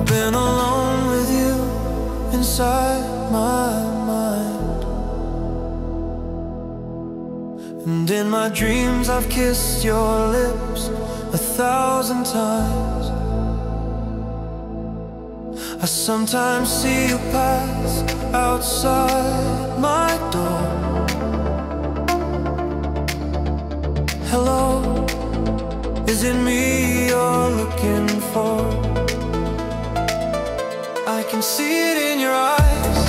been alone with you inside my mind, and in my dreams I've kissed your lips 1,000 times. I sometimes see you pass outside my door. Hello, is it me you're looking for? I can see it in your eyes,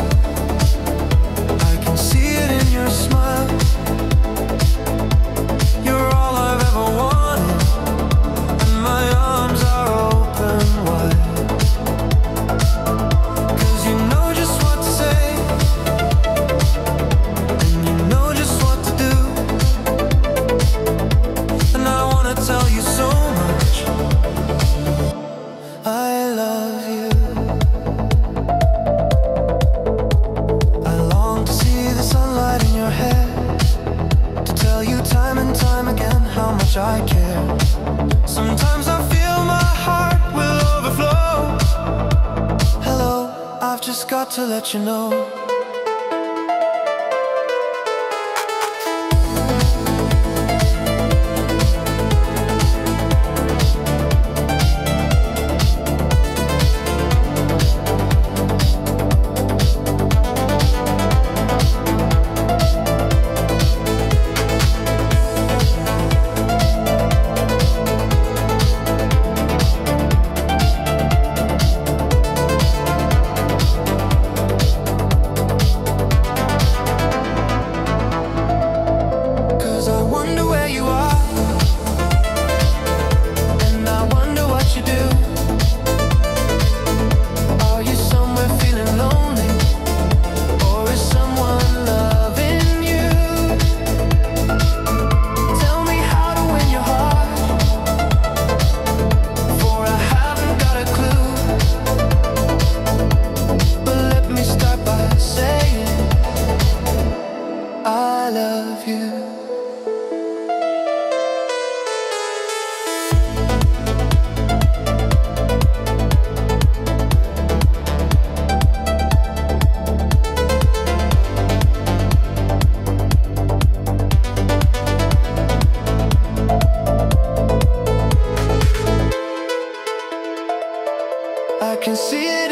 I can see it in your smile. You're all I've ever wanted, and my arms are open wide. 'Cause you know just what to say, and you know just what to do, and I wanna tell you so much. I love you. I long to see the sunlight in your hair, to tell you time and time again how much I care. Sometimes I feel my heart will overflow. Hello, I've just got to let you know. I love you. I can see it